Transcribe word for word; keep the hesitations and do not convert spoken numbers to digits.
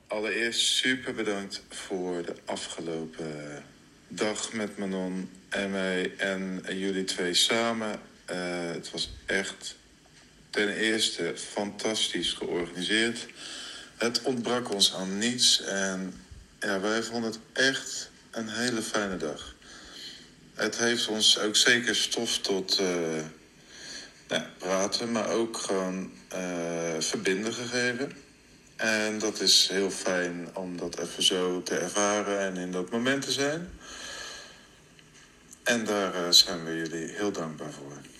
allereerst super bedankt voor de afgelopen dag met Manon en mij en jullie twee samen. Uh, het was echt ten eerste fantastisch georganiseerd. Het ontbrak ons aan niets en ja, wij vonden het echt een hele fijne dag. Het heeft ons ook zeker stof tot uh, nou, praten, maar ook gewoon uh, verbinden gegeven. En dat is heel fijn om dat even zo te ervaren en in dat moment te zijn. En daar uh, zijn we jullie heel dankbaar voor.